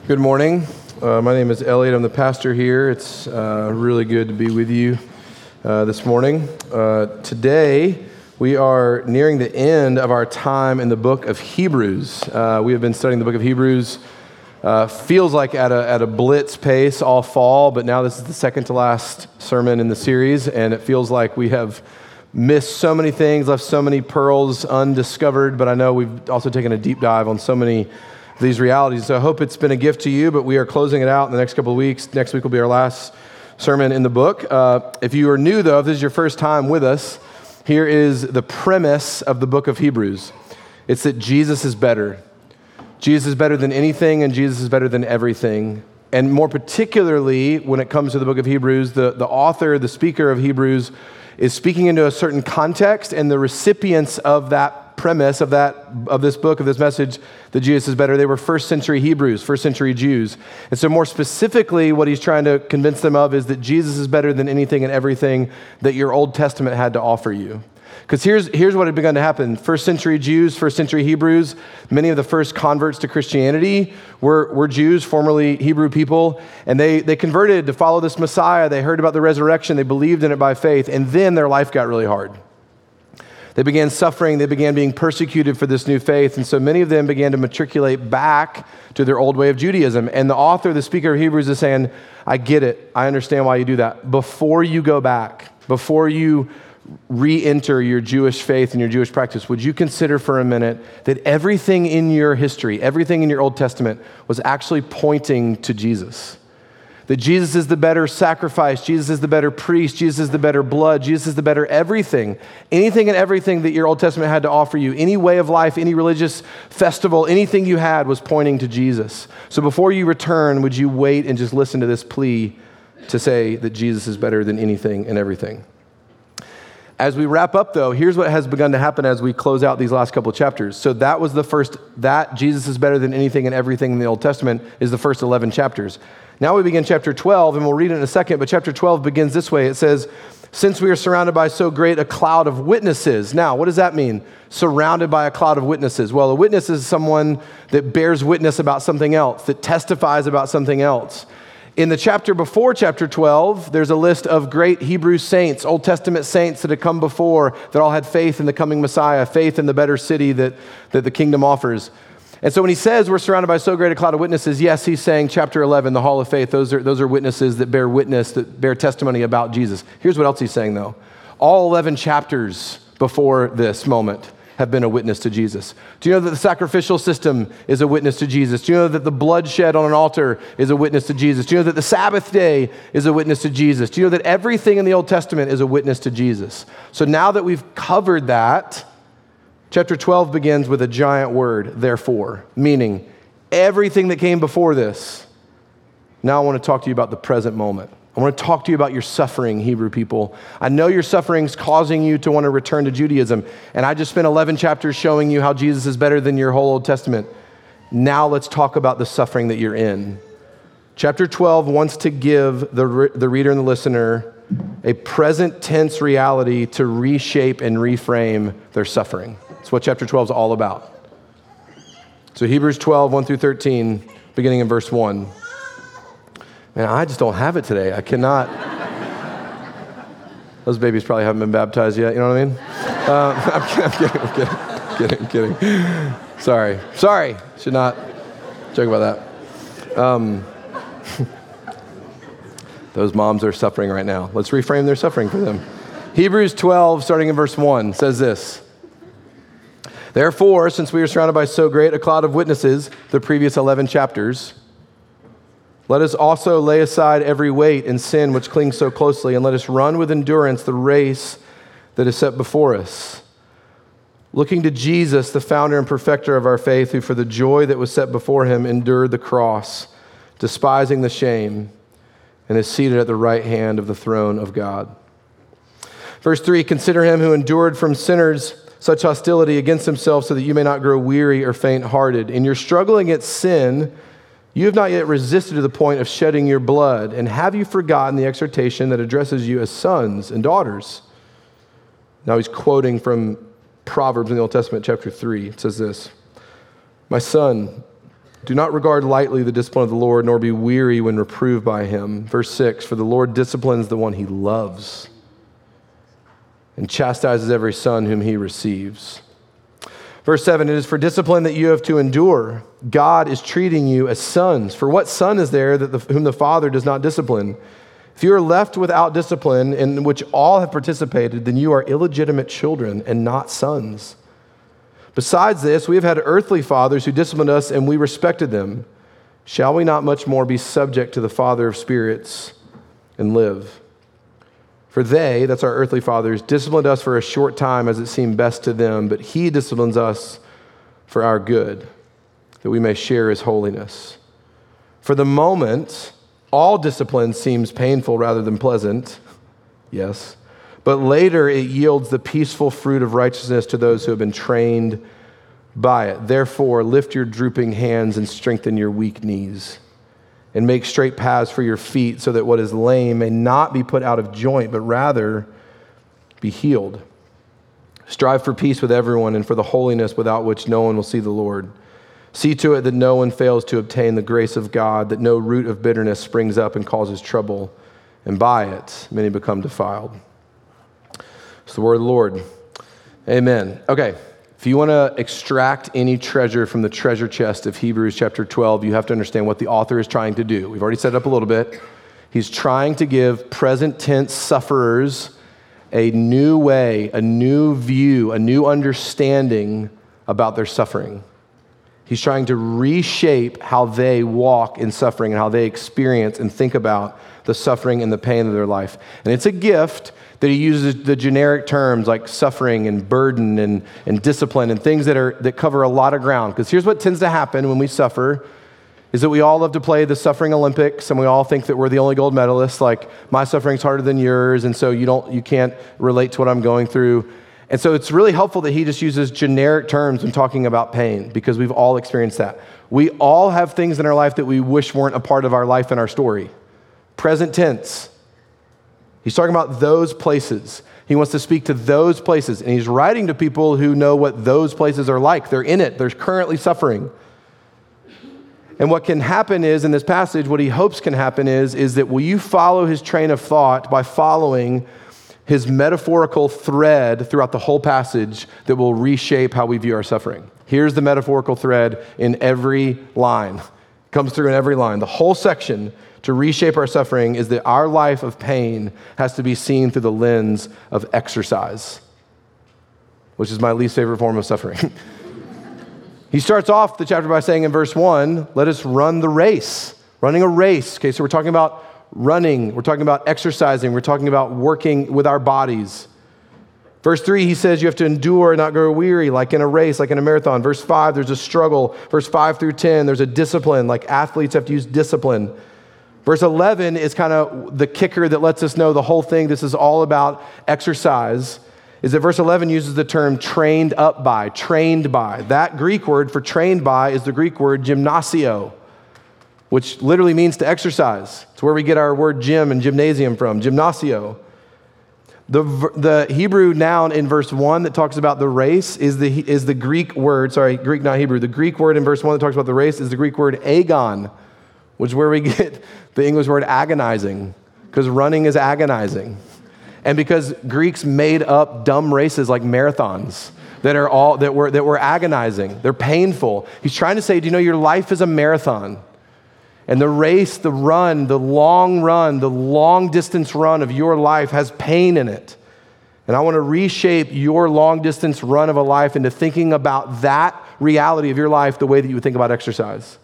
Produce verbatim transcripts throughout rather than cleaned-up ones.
Good morning. Uh, my name is Elliot. I'm the pastor here. It's uh, really good to be with you uh, this morning. Uh, today, we are nearing the end of our time in the book of Hebrews. Uh, we have been studying the book of Hebrews. Uh, feels like at a, at a blitz pace all fall, but now this is the second to last sermon in the series, and it feels like we have missed so many things, left so many pearls undiscovered, but I know we've also taken a deep dive on so many these realities. So I hope it's been a gift to you, but we are closing it out in the next couple of weeks. Next week will be our last sermon in the book. Uh, if you are new, though, if this is your first time with us, here is the premise of the book of Hebrews. It's that Jesus is better. Jesus is better than anything, and Jesus is better than everything. And more particularly, when it comes to the book of Hebrews, the, the author, the speaker of Hebrews, is speaking into a certain context, and the recipients of that premise of that of this book, of this message that Jesus is better, they were first century Hebrews, first century Jews. And so more specifically, what he's trying to convince them of is that Jesus is better than anything and everything that your Old Testament had to offer you. Because here's, here's what had begun to happen. First century Jews, first century Hebrews, many of the first converts to Christianity were, were Jews, formerly Hebrew people, and they, they converted to follow this Messiah. They heard about the resurrection. They believed in it by faith, and then their life got really hard. They began suffering. They began being persecuted for this new faith, and so many of them began to matriculate back to their old way of Judaism. And the author, the speaker of Hebrews, is saying, I get it. I understand why you do that. Before you go back, before you re-enter your Jewish faith and your Jewish practice, would you consider for a minute that everything in your history, everything in your Old Testament was actually pointing to Jesus? That Jesus is the better sacrifice, Jesus is the better priest, Jesus is the better blood, Jesus is the better everything. Anything and everything that your Old Testament had to offer you, any way of life, any religious festival, anything you had was pointing to Jesus. So before you return, would you wait and just listen to this plea to say that Jesus is better than anything and everything? As we wrap up, though, here's what has begun to happen as we close out these last couple of chapters. So that was the first, that Jesus is better than anything and everything in the Old Testament is the first eleven chapters. Now we begin chapter twelve, and we'll read it in a second, but chapter twelve begins this way. It says, since we are surrounded by so great a cloud of witnesses. Now, what does that mean? Surrounded by a cloud of witnesses. Well, a witness is someone that bears witness about something else, that testifies about something else. In the chapter before chapter twelve, there's a list of great Hebrew saints, Old Testament saints that had come before, that all had faith in the coming Messiah, faith in the better city that, that the kingdom offers. And so when he says we're surrounded by so great a cloud of witnesses, yes, he's saying chapter eleven, the hall of faith, those are, those are witnesses that bear witness, that bear testimony about Jesus. Here's what else he's saying, though. All eleven chapters before this moment have been a witness to Jesus. Do you know that the sacrificial system is a witness to Jesus? Do you know that the blood shed on an altar is a witness to Jesus? Do you know that the Sabbath day is a witness to Jesus? Do you know that everything in the Old Testament is a witness to Jesus? So now that we've covered that, chapter twelve begins with a giant word, therefore, meaning everything that came before this. Now I want to talk to you about the present moment. I want to talk to you about your suffering, Hebrew people. I know your suffering's causing you to want to return to Judaism, and I just spent eleven chapters showing you how Jesus is better than your whole Old Testament. Now let's talk about the suffering that you're in. Chapter twelve wants to give the, re- the reader and the listener a present tense reality to reshape and reframe their suffering. That's what chapter twelve is all about. So Hebrews twelve, one through thirteen, beginning in verse one. Man, I just don't have it today. I cannot. Those babies probably haven't been baptized yet, you know what I mean? Uh, I'm, kidding, I'm kidding, I'm kidding, I'm kidding, kidding. Sorry, sorry. Should not joke about that. Um, those moms are suffering right now. Let's reframe their suffering for them. Hebrews twelve, starting in verse one, says this. Therefore, since we are surrounded by so great a cloud of witnesses, the previous eleven chapters, let us also lay aside every weight and sin which clings so closely, and let us run with endurance the race that is set before us. Looking to Jesus, the founder and perfecter of our faith, who for the joy that was set before him endured the cross, despising the shame, and is seated at the right hand of the throne of God. Verse three, consider him who endured from sinners such hostility against himself, so that you may not grow weary or faint-hearted. In your struggle against sin, you have not yet resisted to the point of shedding your blood. And have you forgotten the exhortation that addresses you as sons and daughters? Now he's quoting from Proverbs in the Old Testament, chapter three. It says this, my son, Do not regard lightly the discipline of the Lord, nor be weary when reproved by him. Verse six, for the Lord disciplines the one he loves and chastises every son whom he receives. Verse seven, it is for discipline that you have to endure. God is treating you as sons. For what son is there that the, whom the Father does not discipline? If you are left without discipline, in which all have participated, then you are illegitimate children and not sons. Besides this, we have had earthly fathers who disciplined us, and we respected them. Shall we not much more be subject to the Father of spirits and live? For they, that's our earthly fathers, disciplined us for a short time as it seemed best to them, but he disciplines us for our good, that we may share his holiness. For the moment, all discipline seems painful rather than pleasant, yes, but later it yields the peaceful fruit of righteousness to those who have been trained by it. Therefore, lift your drooping hands and strengthen your weak knees, and make straight paths for your feet, so that what is lame may not be put out of joint, but rather be healed. Strive for peace with everyone and for the holiness without which no one will see the Lord. See to it that no one fails to obtain the grace of God, that no root of bitterness springs up and causes trouble, and by it many become defiled. It's the word of the Lord. Amen. Okay. If you want to extract any treasure from the treasure chest of Hebrews chapter twelve, you have to understand what the author is trying to do. We've already set it up a little bit. He's trying to give present tense sufferers a new way, a new view, a new understanding about their suffering. He's trying to reshape how they walk in suffering and how they experience and think about the suffering and the pain of their life. And it's a gift that he uses the generic terms like suffering and burden and, and discipline and things that are that cover a lot of ground. Because here's what tends to happen when we suffer, is that we all love to play the suffering Olympics, and we all think that we're the only gold medalists, like my suffering's harder than yours, and so you don't you can't relate to what I'm going through. And so it's really helpful that he just uses generic terms when talking about pain, because we've all experienced that. We all have things in our life that we wish weren't a part of our life and our story. Present tense. He's talking about those places. He wants to speak to those places, and he's writing to people who know what those places are like. They're in it. They're currently suffering. And what can happen is, in this passage, what he hopes can happen is, is that will you follow his train of thought by following his metaphorical thread throughout the whole passage that will reshape how we view our suffering. Here's the metaphorical thread in every line. It comes through in every line. The whole section to reshape our suffering is that our life of pain has to be seen through the lens of exercise, which is my least favorite form of suffering. He starts off the chapter by saying in verse one, let us run the race. Running a race. Okay, so we're talking about running. We're talking about exercising. We're talking about working with our bodies. Verse three, he says you have to endure and not grow weary, like in a race, like in a marathon. Verse five, there's a struggle. Verse five through ten, there's a discipline, like athletes have to use discipline. Verse eleven is kind of the kicker that lets us know the whole thing, this is all about exercise, is that verse eleven uses the term trained up by, trained by. That Greek word for trained by is the Greek word gymnasio, which literally means to exercise. It's where we get our word gym and gymnasium from, gymnasio. The, the Hebrew noun in verse one that talks about the race is the, is the Greek word, sorry, Greek, not Hebrew. The Greek word in verse one that talks about the race is the Greek word agon, which is where we get the English word agonizing, because running is agonizing. And because Greeks made up dumb races like marathons that are all that were that were agonizing. They're painful. He's trying to say, do you know your life is a marathon? And the race, the run, the long run, the long distance run of your life has pain in it. And I want to reshape your long distance run of a life into thinking about that reality of your life the way that you would think about exercise.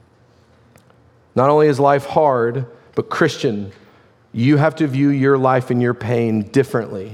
Not only is life hard, but Christian, you have to view your life and your pain differently.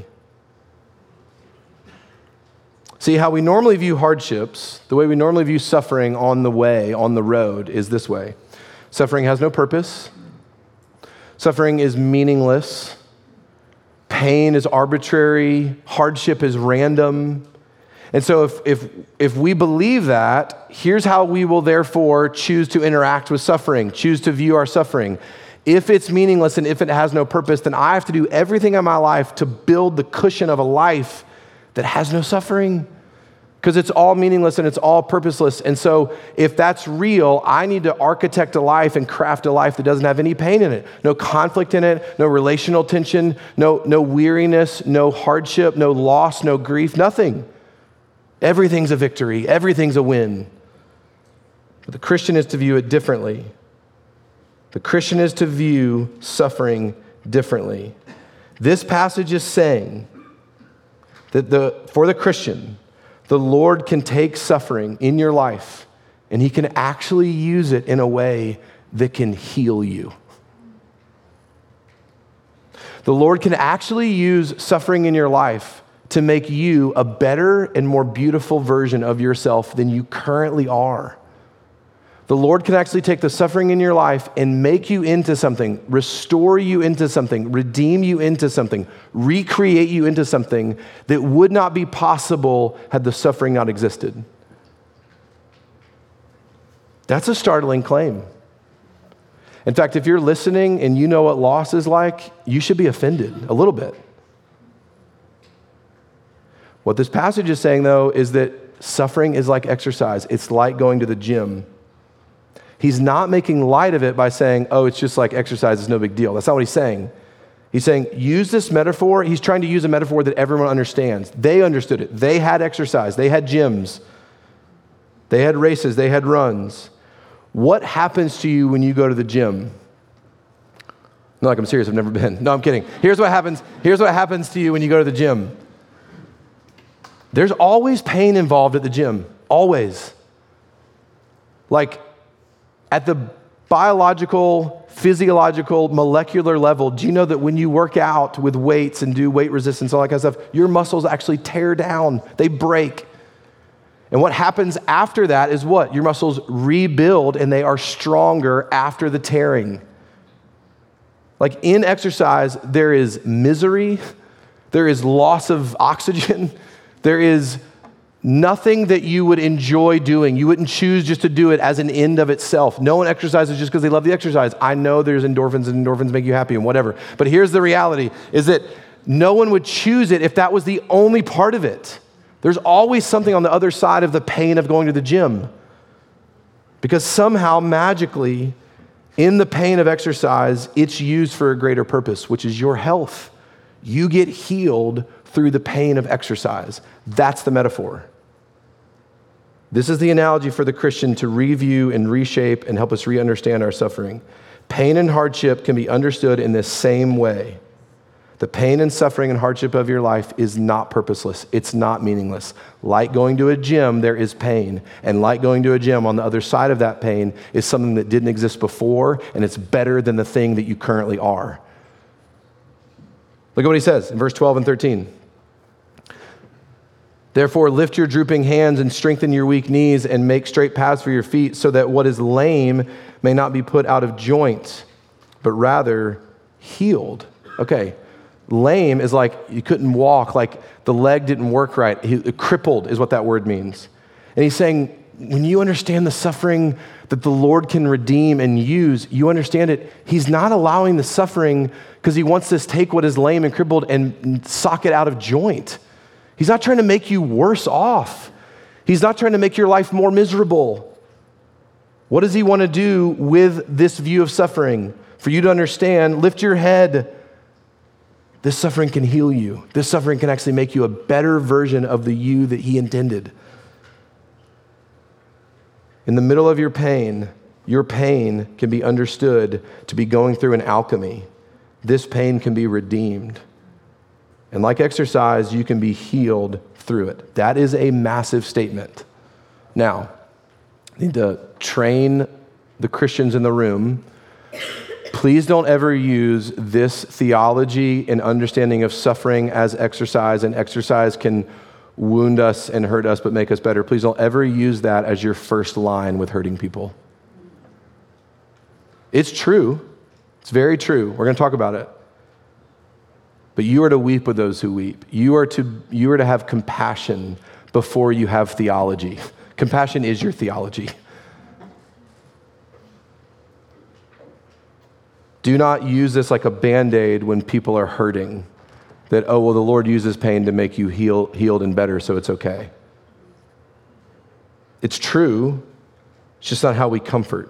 See, how we normally view hardships, the way we normally view suffering on the way, on the road, is this way. Suffering has no purpose. Suffering is meaningless. Pain is arbitrary. Hardship is random. And so if, if, if we believe that, here's how we will therefore choose to interact with suffering, choose to view our suffering. If it's meaningless and if it has no purpose, then I have to do everything in my life to build the cushion of a life that has no suffering. because it's all meaningless and it's all purposeless. And so if that's real, I need to architect a life and craft a life that doesn't have any pain in it, no conflict in it, no relational tension, no, no weariness, no hardship, no loss, no grief, nothing. Everything's a victory. Everything's a win. But the Christian is to view it differently. The Christian is to view suffering differently. This passage is saying that the, for the Christian, the Lord can take suffering in your life and he can actually use it in a way that can heal you. The Lord can actually use suffering in your life to make you a better and more beautiful version of yourself than you currently are. The Lord can actually take the suffering in your life and make you into something, restore you into something, redeem you into something, recreate you into something that would not be possible had the suffering not existed. That's a startling claim. In fact, if you're listening and you know what loss is like, you should be offended a little bit. What this passage is saying, though, is that suffering is like exercise. It's like going to the gym. He's not making light of it by saying, oh, it's just like exercise, it's no big deal. That's not what he's saying. He's saying, use this metaphor. He's trying to use a metaphor that everyone understands. They understood it. They had exercise. They had gyms. They had races. They had runs. What happens to you when you go to the gym? No, like I'm serious, I've never been. No, I'm kidding. Here's what happens. Here's what happens to you when you go to the gym. There's always pain involved at the gym. Always. Like, at the biological, physiological, molecular level, do you know that when you work out with weights and do weight resistance, all that kind of stuff, your muscles actually tear down, they break. And what happens after that is what? Your muscles rebuild and they are stronger after the tearing. Like in exercise, there is misery, there is loss of oxygen, there is nothing that you would enjoy doing. You wouldn't choose just to do it as an end of itself. No one exercises just because they love the exercise. I know there's endorphins and endorphins make you happy and whatever. But here's the reality, is that no one would choose it if that was the only part of it. There's always something on the other side of the pain of going to the gym. Because somehow, magically, in the pain of exercise, it's used for a greater purpose, which is your health. You get healed through the pain of exercise. That's the metaphor. This is the analogy for the Christian to review and reshape and help us re-understand our suffering. Pain and hardship can be understood in this same way. The pain and suffering and hardship of your life is not purposeless. It's not meaningless. Like going to a gym, there is pain. And like going to a gym, on the other side of that pain is something that didn't exist before, and it's better than the thing that you currently are. Look at what he says in verse twelve and thirteen. Therefore, lift your drooping hands and strengthen your weak knees and make straight paths for your feet so that what is lame may not be put out of joint, but rather healed. Okay, lame is like you couldn't walk, like the leg didn't work right. He, crippled is what that word means. And he's saying, when you understand the suffering that the Lord can redeem and use, you understand it. He's not allowing the suffering because he wants to take what is lame and crippled and sock it out of joint. He's not trying to make you worse off. He's not trying to make your life more miserable. What does he want to do with this view of suffering? For you to understand, lift your head. This suffering can heal you. This suffering can actually make you a better version of the you that he intended. In the middle of your pain, your pain can be understood to be going through an alchemy. This pain can be redeemed. And like exercise, you can be healed through it. That is a massive statement. Now, I need to train the Christians in the room. Please don't ever use this theology and understanding of suffering as exercise, and exercise can wound us and hurt us but make us better. Please don't ever use that as your first line with hurting people. It's true. It's very true. We're going to talk about it. But you are to weep with those who weep. You are to, you are to have compassion before you have theology. Compassion is your theology. Do not use this like a Band-Aid when people are hurting. That, oh, well, the Lord uses pain to make you heal, healed and better, so it's okay. It's true. It's just not how we comfort.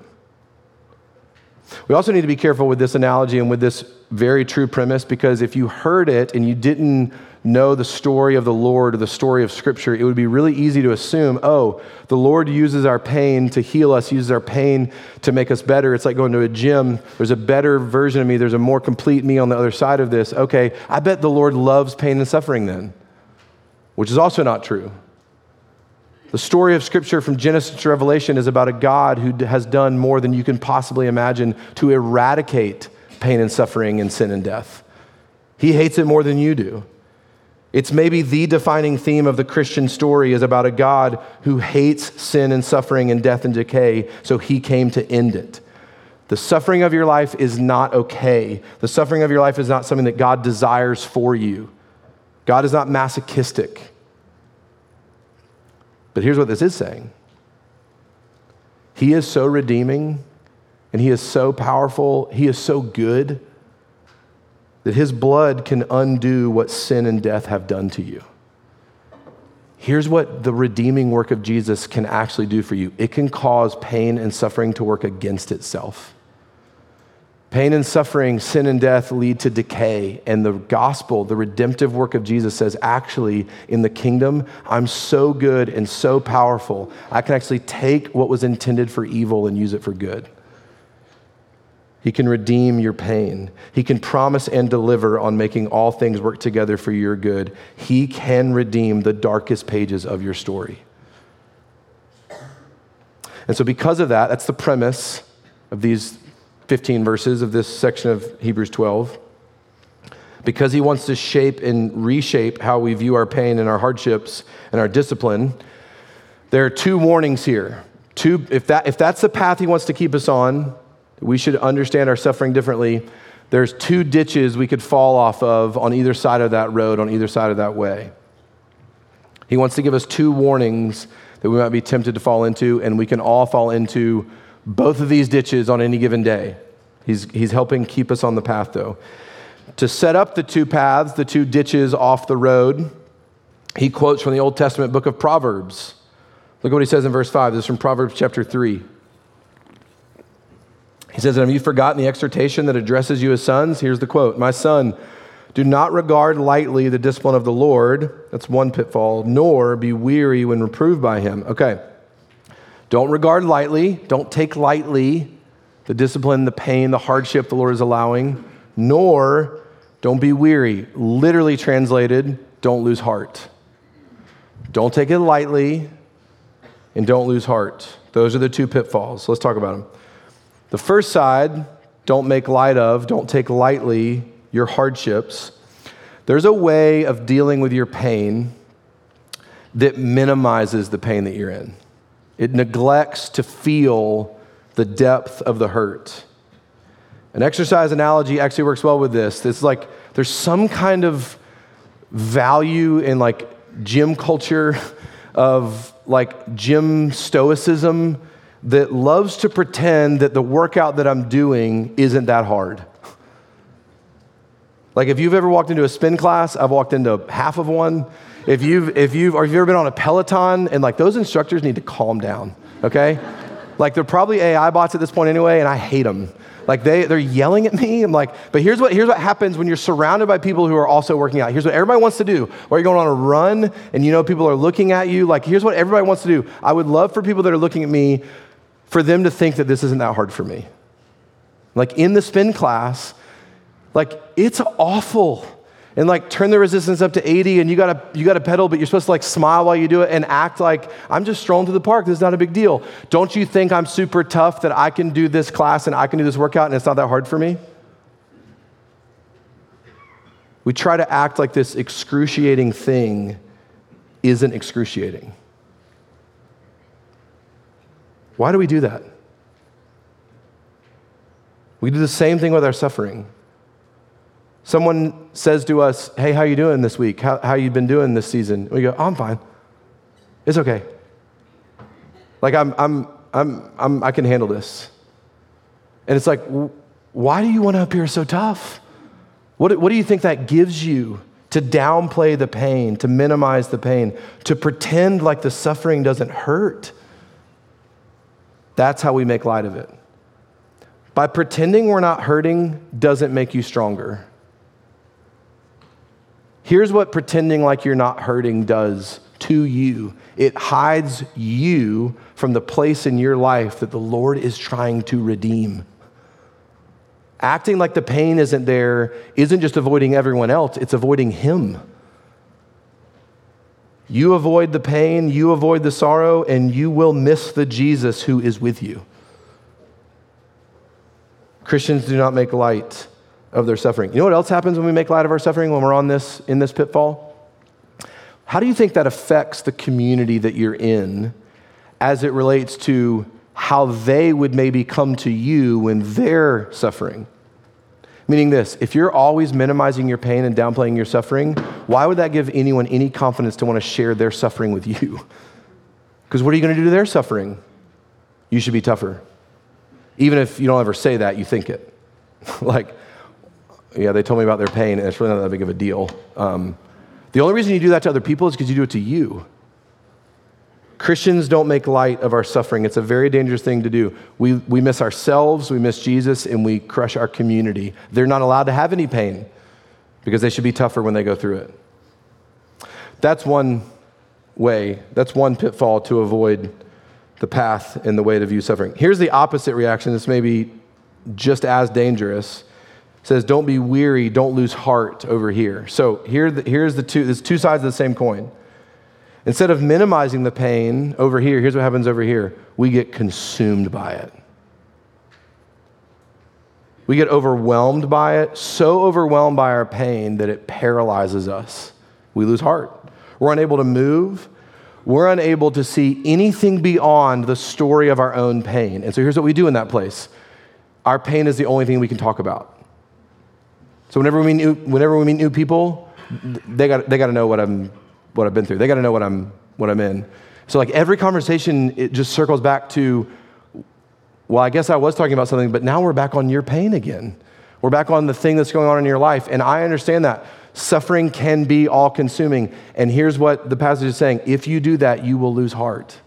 We also need to be careful with this analogy and with this very true premise, because if you heard it and you didn't know the story of the Lord or the story of Scripture, it would be really easy to assume, oh, the Lord uses our pain to heal us, uses our pain to make us better. It's like going to a gym. There's a better version of me. There's a more complete me on the other side of this. Okay, I bet the Lord loves pain and suffering then, which is also not true. The story of Scripture from Genesis to Revelation is about a God who has done more than you can possibly imagine to eradicate pain and suffering and sin and death. He hates it more than you do. It's maybe the defining theme of the Christian story is about a God who hates sin and suffering and death and decay, so he came to end it. The suffering of your life is not okay. The suffering of your life is not something that God desires for you. God is not masochistic. But here's what this is saying. He is so redeeming, and he is so powerful, he is so good, that his blood can undo what sin and death have done to you. Here's what the redeeming work of Jesus can actually do for you. It can cause pain and suffering to work against itself. Pain and suffering, sin and death lead to decay, and the gospel, the redemptive work of Jesus says, actually, in the kingdom, I'm so good and so powerful, I can actually take what was intended for evil and use it for good. He can redeem your pain. He can promise and deliver on making all things work together for your good. He can redeem the darkest pages of your story. And so because of that, that's the premise of these fifteen verses of this section of Hebrews twelve. Because he wants to shape and reshape how we view our pain and our hardships and our discipline, there are two warnings here. Two, if that if that's the path he wants to keep us on, we should understand our suffering differently. There's two ditches we could fall off of on either side of that road, on either side of that way. He wants to give us two warnings that we might be tempted to fall into, and we can all fall into both of these ditches on any given day. He's, he's helping keep us on the path, though. To set up the two paths, the two ditches off the road, he quotes from the Old Testament book of Proverbs. Look at what he says in verse five. This is from Proverbs chapter three. He says, "Have you forgotten the exhortation that addresses you as sons?" Here's the quote. "My son, do not regard lightly the discipline of the Lord." That's one pitfall. "Nor be weary when reproved by him." Okay. Don't regard lightly. Don't take lightly the discipline, the pain, the hardship the Lord is allowing. Nor don't be weary. Literally translated, don't lose heart. Don't take it lightly and don't lose heart. Those are the two pitfalls. Let's talk about them. The first side, don't make light of, don't take lightly your hardships. There's a way of dealing with your pain that minimizes the pain that you're in. It neglects to feel the depth of the hurt. An exercise analogy actually works well with this. It's like there's some kind of value in like gym culture of like gym stoicism that loves to pretend that the workout that I'm doing isn't that hard. Like if you've ever walked into a spin class, I've walked into half of one. If you've, if you've, or if you've ever been on a Peloton, and like those instructors need to calm down, okay? Like they're probably A I bots at this point anyway, and I hate them. Like they, they're yelling at me. I'm like, but here's what, here's what happens when you're surrounded by people who are also working out. Here's what everybody wants to do. Or you're going on a run and you know people are looking at you. Like here's what everybody wants to do. I would love for people that are looking at me, for them to think that this isn't that hard for me. Like in the spin class, like it's awful. And like turn the resistance up to eighty and you gotta you gotta pedal, but you're supposed to like smile while you do it and act like I'm just strolling through the park. This is not a big deal. Don't you think I'm super tough that I can do this class and I can do this workout and it's not that hard for me? We try to act like this excruciating thing isn't excruciating. Why do we do that? We do the same thing with our suffering. Someone says to us, "Hey, how you doing this week? How how you been doing this season?" We go, "Oh, I'm fine. It's okay. Like I'm I'm I'm I'm I can handle this." And it's like, why do you want to appear so tough? What what do you think that gives you to downplay the pain, to minimize the pain, to pretend like the suffering doesn't hurt? That's how we make light of it. By pretending we're not hurting doesn't make you stronger. Here's what pretending like you're not hurting does to you. It hides you from the place in your life that the Lord is trying to redeem. Acting like the pain isn't there isn't just avoiding everyone else, it's avoiding Him. You avoid the pain, you avoid the sorrow, and you will miss the Jesus who is with you. Christians do not make light of their suffering. You know what else happens when we make light of our suffering, when we're on this, in this pitfall? How do you think that affects the community that you're in as it relates to how they would maybe come to you when they're suffering? Meaning this, if you're always minimizing your pain and downplaying your suffering, why would that give anyone any confidence to want to share their suffering with you? Because what are you going to do to their suffering? You should be tougher. Even if you don't ever say that, you think it. Like, yeah, they told me about their pain, and it's really not that big of a deal. Um, the only reason you do that to other people is because you do it to you. Christians don't make light of our suffering. It's a very dangerous thing to do. We, we miss ourselves, we miss Jesus, and we crush our community. They're not allowed to have any pain because they should be tougher when they go through it. That's one way, that's one pitfall to avoid the path and the way to view suffering. Here's the opposite reaction. This may be just as dangerous. It says, don't be weary, don't lose heart over here. So here, here's the two, there's two sides of the same coin. Instead of minimizing the pain over here, here's what happens over here. We get consumed by it. We get overwhelmed by it, so overwhelmed by our pain that it paralyzes us. We lose heart. We're unable to move. We're unable to see anything beyond the story of our own pain. And so here's what we do in that place. Our pain is the only thing we can talk about. So whenever we meet new, whenever we meet new people, they got they got to know what I'm what I've been through. They got to know what I'm what I'm in. So like every conversation, it just circles back to, well, I guess I was talking about something, but now we're back on your pain again. We're back on the thing that's going on in your life. And I understand that. Suffering can be all-consuming. And here's what the passage is saying. If you do that, you will lose heart.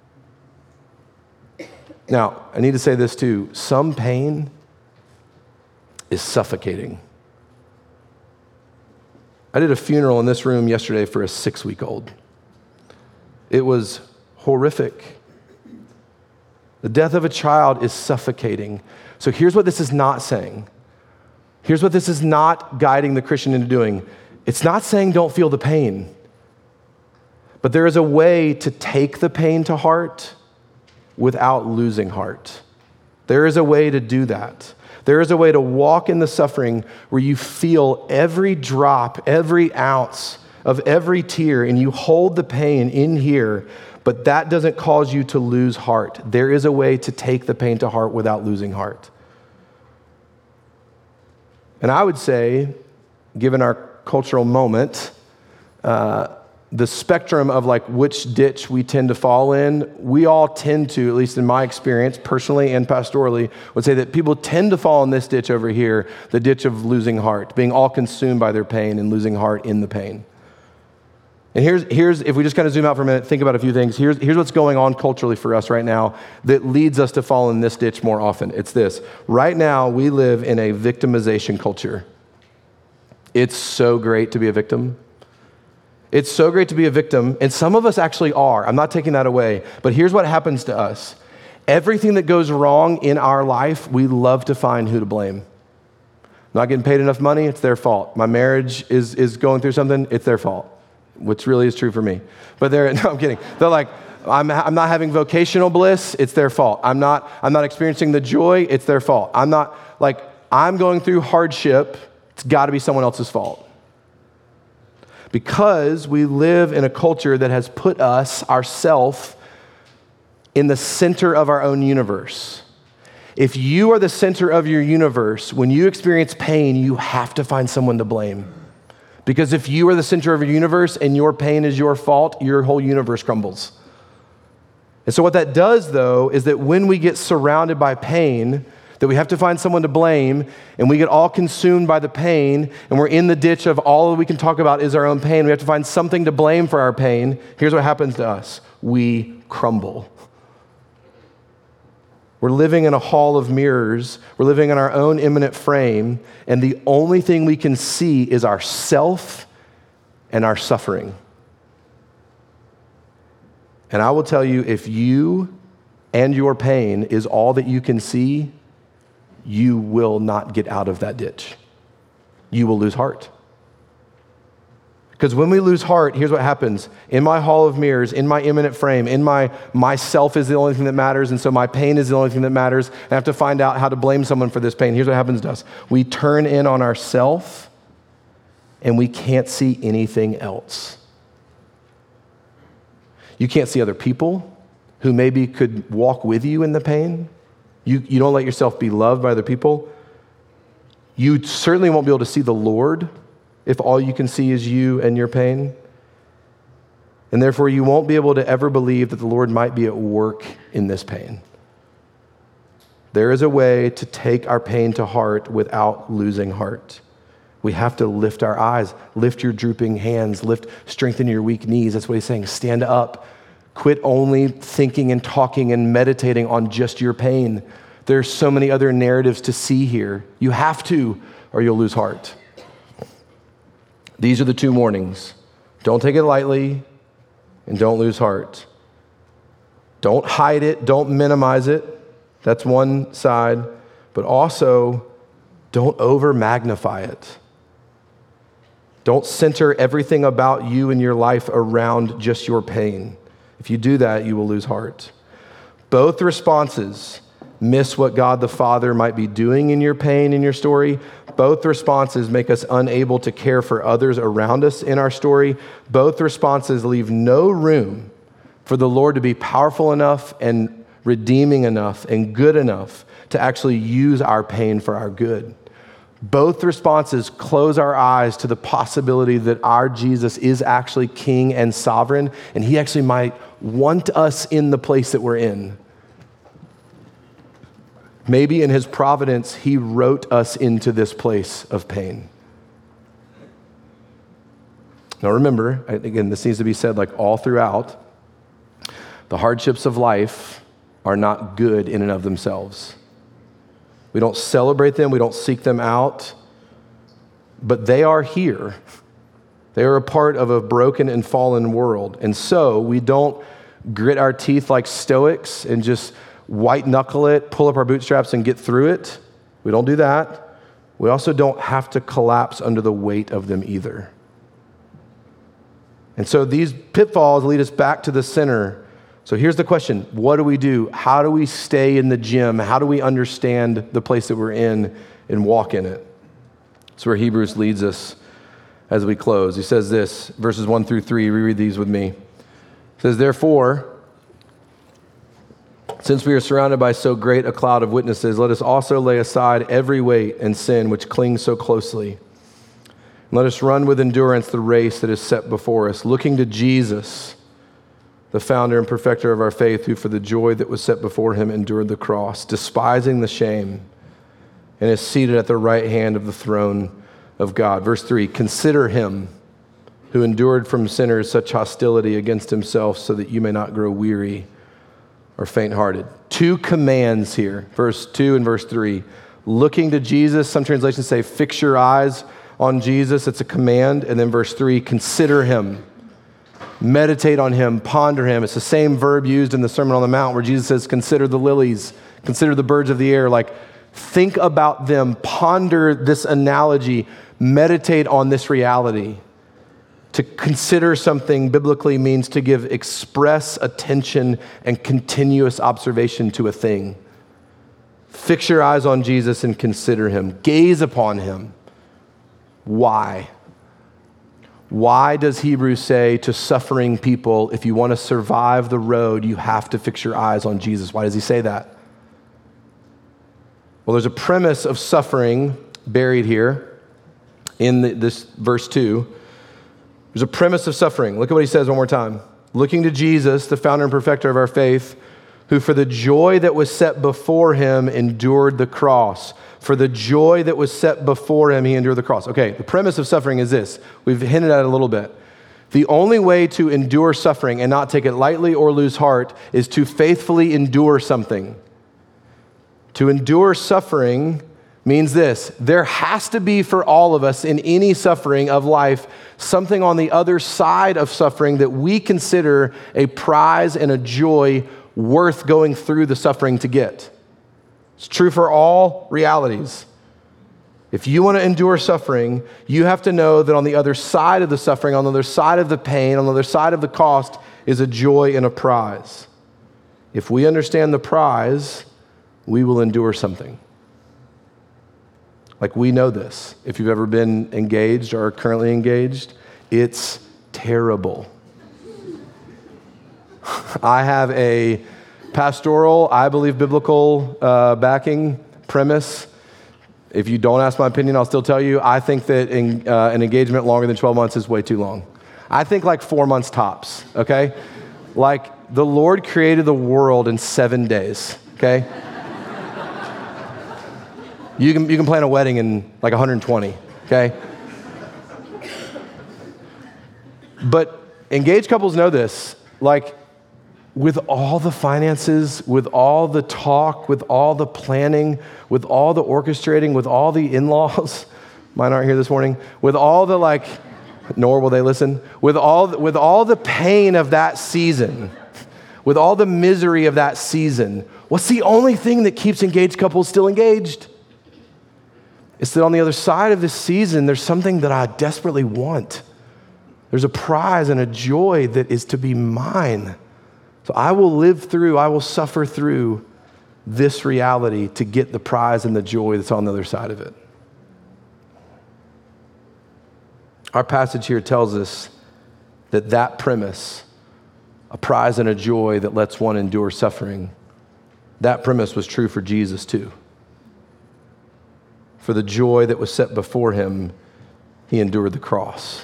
Now, I need to say this too. Some pain is suffocating. I did a funeral in this room yesterday for a six-week-old. It was horrific. The death of a child is suffocating. So here's what this is not saying. Here's what this is not guiding the Christian into doing. It's not saying don't feel the pain. But there is a way to take the pain to heart without losing heart. There is a way to do that. There is a way to walk in the suffering where you feel every drop, every ounce of every tear, and you hold the pain in here, but that doesn't cause you to lose heart. There is a way to take the pain to heart without losing heart. And I would say, given our cultural moment, uh, the spectrum of like which ditch we tend to fall in, we all tend to, at least in my experience, personally and pastorally, would say that people tend to fall in this ditch over here, the ditch of losing heart, being all consumed by their pain and losing heart in the pain. And here's, here's if we just kind of zoom out for a minute, think about a few things. Here's, here's what's going on culturally for us right now that leads us to fall in this ditch more often. It's this. Right now, we live in a victimization culture. It's so great to be a victim. It's so great to be a victim, and some of us actually are. I'm not taking that away, but here's what happens to us. Everything that goes wrong in our life, we love to find who to blame. Not getting paid enough money, it's their fault. My marriage is, is going through something, it's their fault. Which really is true for me. But they're, no, I'm kidding. They're like, I'm, I'm not having vocational bliss, it's their fault. I'm not, I'm not experiencing the joy, it's their fault. I'm not, like, I'm going through hardship, it's gotta be someone else's fault. Because we live in a culture that has put us, ourself, in the center of our own universe. If you are the center of your universe, when you experience pain, you have to find someone to blame. Because if you are the center of your universe and your pain is your fault, your whole universe crumbles. And so what that does, though, is that when we get surrounded by pain, that we have to find someone to blame, and we get all consumed by the pain, and we're in the ditch of all that we can talk about is our own pain. We have to find something to blame for our pain. Here's what happens to us. We crumble. We're living in a hall of mirrors. We're living in our own immanent frame, and the only thing we can see is ourself and our suffering. And I will tell you, if you and your pain is all that you can see, you will not get out of that ditch. You will lose heart. Because when we lose heart, here's what happens. In my hall of mirrors, in my immanent frame, in my myself is the only thing that matters, and so my pain is the only thing that matters. I have to find out how to blame someone for this pain. Here's what happens to us. We turn in on ourselves, and we can't see anything else. You can't see other people who maybe could walk with you in the pain. You, you don't let yourself be loved by other people. You certainly won't be able to see the Lord if all you can see is you and your pain. And therefore, you won't be able to ever believe that the Lord might be at work in this pain. There is a way to take our pain to heart without losing heart. We have to lift our eyes, lift your drooping hands, lift, strengthen your weak knees. That's what he's saying. Stand up. Quit only thinking and talking and meditating on just your pain. There's so many other narratives to see here. You have to, or you'll lose heart. These are the two warnings. Don't take it lightly, and don't lose heart. Don't hide it. Don't minimize it. That's one side. But also, don't over magnify it. Don't center everything about you and your life around just your pain. If you do that, you will lose heart. Both responses miss what God the Father might be doing in your pain, in your story. Both responses make us unable to care for others around us in our story. Both responses leave no room for the Lord to be powerful enough and redeeming enough and good enough to actually use our pain for our good. Both responses close our eyes to the possibility that our Jesus is actually king and sovereign, and he actually might want us in the place that we're in. Maybe in his providence, he wrote us into this place of pain. Now remember, again, this needs to be said like all throughout, the hardships of life are not good in and of themselves. We don't celebrate them, we don't seek them out, but they are here. They are a part of a broken and fallen world. And so we don't grit our teeth like Stoics and just white knuckle it, pull up our bootstraps and get through it. We don't do that. We also don't have to collapse under the weight of them either. And so these pitfalls lead us back to the center. So here's the question. What do we do? How do we stay in the gym? How do we understand the place that we're in and walk in it? That's where Hebrews leads us as we close. He says this, verses one through three, reread these with me. It says, therefore, since we are surrounded by so great a cloud of witnesses, let us also lay aside every weight and sin which clings so closely. And let us run with endurance the race that is set before us, looking to Jesus, the founder and perfecter of our faith, who for the joy that was set before him endured the cross, despising the shame, and is seated at the right hand of the throne of God. Verse three, consider him who endured from sinners such hostility against himself, so that you may not grow weary or faint-hearted. Two commands here, verse two and verse three. Looking to Jesus, some translations say fix your eyes on Jesus, it's a command. And then verse three, consider him. Meditate on him, ponder him. It's the same verb used in the Sermon on the Mount where Jesus says, consider the lilies, consider the birds of the air. Like, think about them, ponder this analogy, meditate on this reality. To consider something biblically means to give express attention and continuous observation to a thing. Fix your eyes on Jesus and consider him. Gaze upon him. Why? Why does Hebrews say to suffering people, if you want to survive the road, you have to fix your eyes on Jesus? Why does he say that? Well, there's a premise of suffering buried here in the, this verse two. There's a premise of suffering. Look at what he says one more time. Looking to Jesus, the founder and perfecter of our faith, who for the joy that was set before him endured the cross. For the joy that was set before him, he endured the cross. Okay, the premise of suffering is this. We've hinted at it a little bit. The only way to endure suffering and not take it lightly or lose heart is to faithfully endure something. To endure suffering means this: there has to be for all of us in any suffering of life something on the other side of suffering that we consider a prize and a joy worth going through the suffering to get. It's true for all realities. If you want to endure suffering, you have to know that on the other side of the suffering, on the other side of the pain, on the other side of the cost is a joy and a prize. If we understand the prize, we will endure something. Like, we know this. If you've ever been engaged or are currently engaged, it's terrible. I have a pastoral, I believe biblical uh, backing premise. If you don't ask my opinion, I'll still tell you, I think that in, uh, an engagement longer than twelve months is way too long. I think like four months tops, okay? Like, the Lord created the world in seven days, okay? You can, you can plan a wedding in like one hundred twenty, okay? But engaged couples know this. Like, with all the finances, with all the talk, with all the planning, with all the orchestrating, with all the in-laws, mine aren't here this morning, with all the like, nor will they listen, with all, with all the pain of that season, with all the misery of that season, what's the only thing that keeps engaged couples still engaged? It's that on the other side of this season, there's something that I desperately want. There's a prize and a joy that is to be mine. So I will live through, I will suffer through this reality to get the prize and the joy that's on the other side of it. Our passage here tells us that that premise, a prize and a joy that lets one endure suffering, that premise was true for Jesus too. For the joy that was set before him, he endured the cross.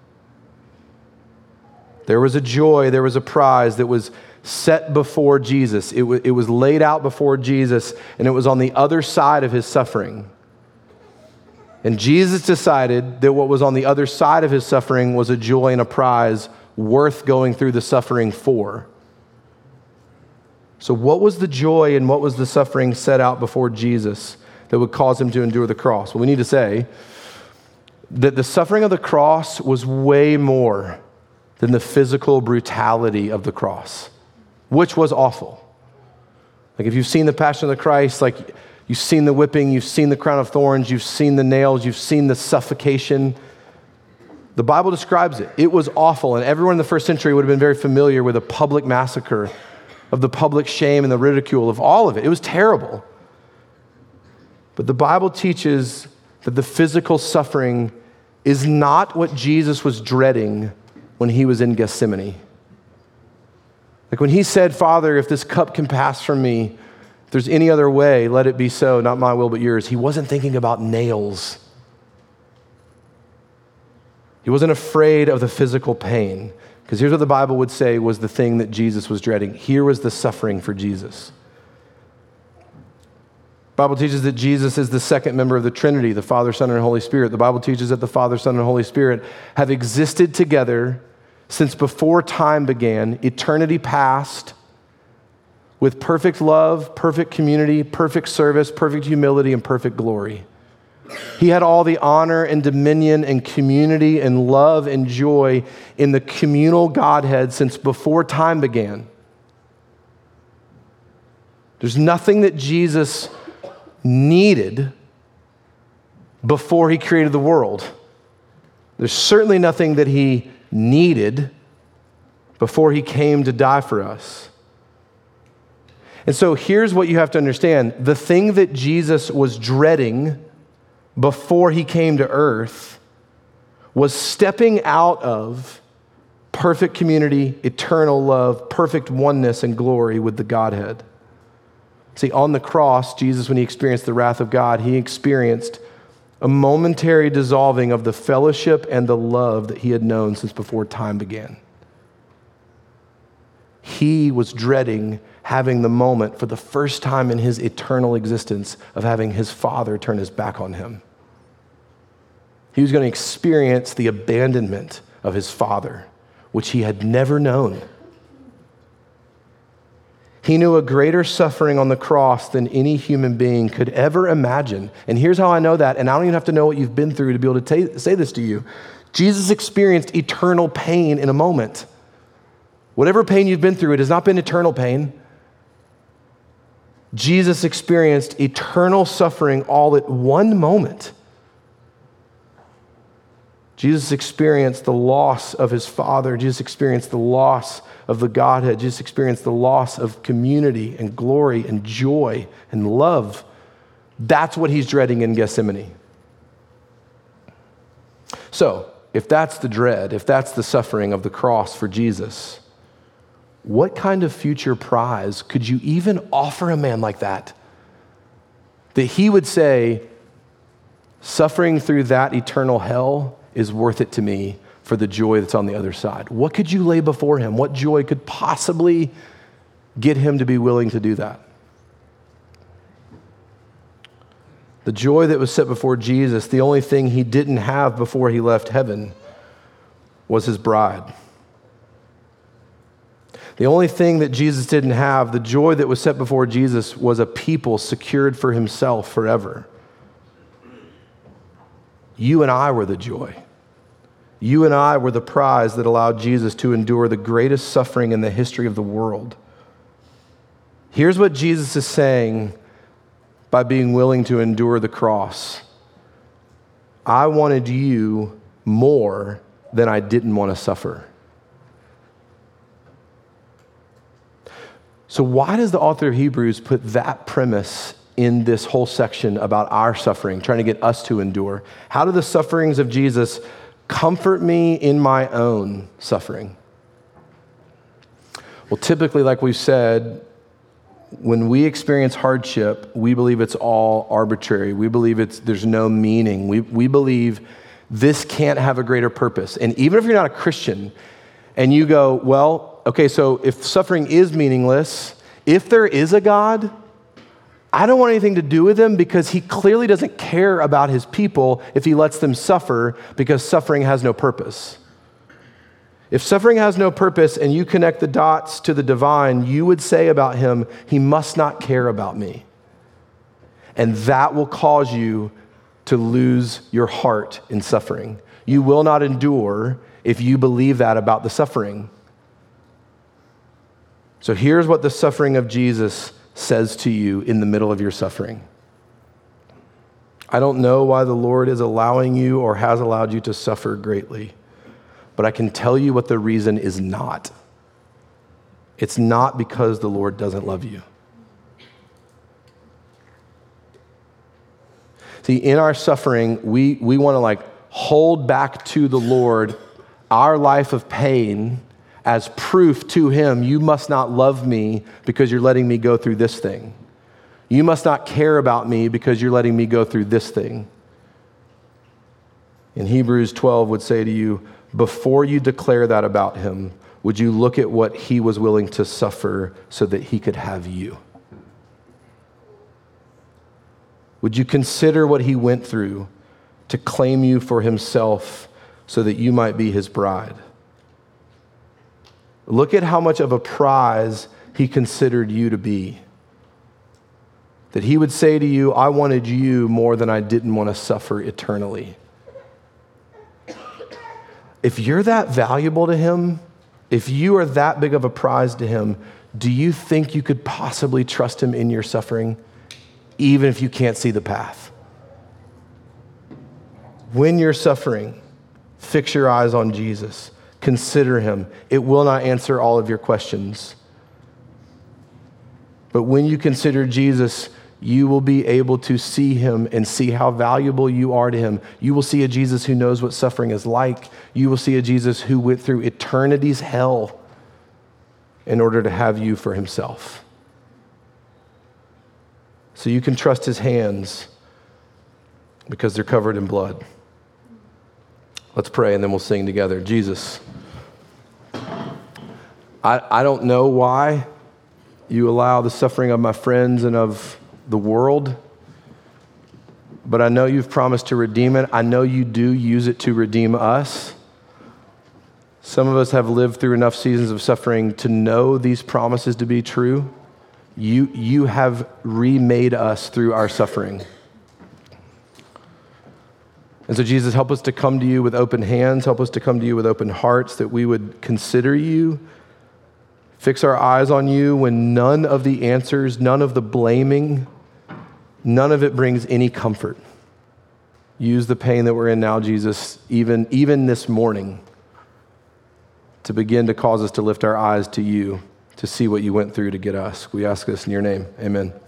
There was a joy, there was a prize that was set before Jesus. It, w- it was laid out before Jesus, and it was on the other side of his suffering. And Jesus decided that what was on the other side of his suffering was a joy and a prize worth going through the suffering for. So what was the joy and what was the suffering set out before Jesus that would cause him to endure the cross? Well, we need to say that the suffering of the cross was way more than the physical brutality of the cross, which was awful. Like, if you've seen the Passion of the Christ, like, you've seen the whipping, you've seen the crown of thorns, you've seen the nails, you've seen the suffocation. The Bible describes it. It was awful, and everyone in the first century would have been very familiar with a public massacre, of the public shame and the ridicule of all of it. It was terrible. But the Bible teaches that the physical suffering is not what Jesus was dreading when he was in Gethsemane. Like, when he said, "Father, if this cup can pass from me, if there's any other way, let it be so, not my will but yours," he wasn't thinking about nails. He wasn't afraid of the physical pain, because here's what the Bible would say was the thing that Jesus was dreading. Here was the suffering for Jesus. The Bible teaches that Jesus is the second member of the Trinity, the Father, Son, and Holy Spirit. The Bible teaches that the Father, Son, and Holy Spirit have existed together since before time began, eternity past, with perfect love, perfect community, perfect service, perfect humility, and perfect glory. He had all the honor and dominion and community and love and joy in the communal Godhead since before time began. There's nothing that Jesus needed before he created the world. There's certainly nothing that he needed before he came to die for us. And so here's what you have to understand. The thing that Jesus was dreading before he came to earth was stepping out of perfect community, eternal love, perfect oneness and glory with the Godhead. See, on the cross, Jesus, when he experienced the wrath of God, he experienced a momentary dissolving of the fellowship and the love that he had known since before time began. He was dreading having the moment for the first time in his eternal existence of having his Father turn his back on him. He was going to experience the abandonment of his Father, which he had never known. He knew a greater suffering on the cross than any human being could ever imagine. And here's how I know that, and I don't even have to know what you've been through to be able to ta- say this to you. Jesus experienced eternal pain in a moment. Whatever pain you've been through, it has not been eternal pain. Jesus experienced eternal suffering all at one moment. Jesus experienced the loss of his Father. Jesus experienced the loss of the Godhead. Jesus experienced the loss of community and glory and joy and love. That's what he's dreading in Gethsemane. So, if that's the dread, if that's the suffering of the cross for Jesus, what kind of future prize could you even offer a man like that? That he would say, suffering through that eternal hell is worth it to me for the joy that's on the other side. What could you lay before him? What joy could possibly get him to be willing to do that? The joy that was set before Jesus, the only thing he didn't have before he left heaven was his bride. The only thing that Jesus didn't have, the joy that was set before Jesus, was a people secured for himself forever. You and I were the joy. You and I were the prize that allowed Jesus to endure the greatest suffering in the history of the world. Here's what Jesus is saying by being willing to endure the cross. I wanted you more than I didn't want to suffer. So why does the author of Hebrews put that premise in this whole section about our suffering, trying to get us to endure? How do the sufferings of Jesus comfort me in my own suffering? Well, typically, like we've said, when we experience hardship, we believe it's all arbitrary. We believe it's there's no meaning. We, we believe this can't have a greater purpose. And even if you're not a Christian and you go, well, okay, so if suffering is meaningless, if there is a God, I don't want anything to do with him because he clearly doesn't care about his people if he lets them suffer because suffering has no purpose. If suffering has no purpose and you connect the dots to the divine, you would say about him, he must not care about me. And that will cause you to lose your heart in suffering. You will not endure if you believe that about the suffering. So here's what the suffering of Jesus says to you in the middle of your suffering. I don't know why the Lord is allowing you or has allowed you to suffer greatly, but I can tell you what the reason is not. It's not because the Lord doesn't love you. See, in our suffering, we, we want to like hold back to the Lord our life of pain as proof to him, you must not love me because you're letting me go through this thing. You must not care about me because you're letting me go through this thing. And Hebrews twelve would say to you, before you declare that about him, would you look at what he was willing to suffer so that he could have you? Would you consider what he went through to claim you for himself so that you might be his bride? Look at how much of a prize he considered you to be. That he would say to you, I wanted you more than I didn't want to suffer eternally. If you're that valuable to him, if you are that big of a prize to him, do you think you could possibly trust him in your suffering, even if you can't see the path? When you're suffering, fix your eyes on Jesus. Consider him. It will not answer all of your questions. But when you consider Jesus, you will be able to see him and see how valuable you are to him. You will see a Jesus who knows what suffering is like. You will see a Jesus who went through eternity's hell in order to have you for himself. So you can trust his hands because they're covered in blood. Let's pray and then we'll sing together. Jesus, I, I don't know why you allow the suffering of my friends and of the world, but I know you've promised to redeem it. I know you do use it to redeem us. Some of us have lived through enough seasons of suffering to know these promises to be true. You, you have remade us through our suffering. And so, Jesus, help us to come to you with open hands. Help us to come to you with open hearts, that we would consider you, fix our eyes on you when none of the answers, none of the blaming, none of it brings any comfort. Use the pain that we're in now, Jesus, even, even this morning, to begin to cause us to lift our eyes to you, to see what you went through to get us. We ask this in your name. Amen.